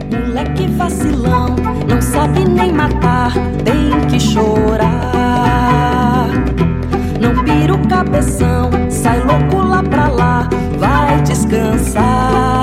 Moleque vacilão, não sabe nem matar, tem que chorar. Não pira o cabeção, sai louco lá pra lá, vai descansar.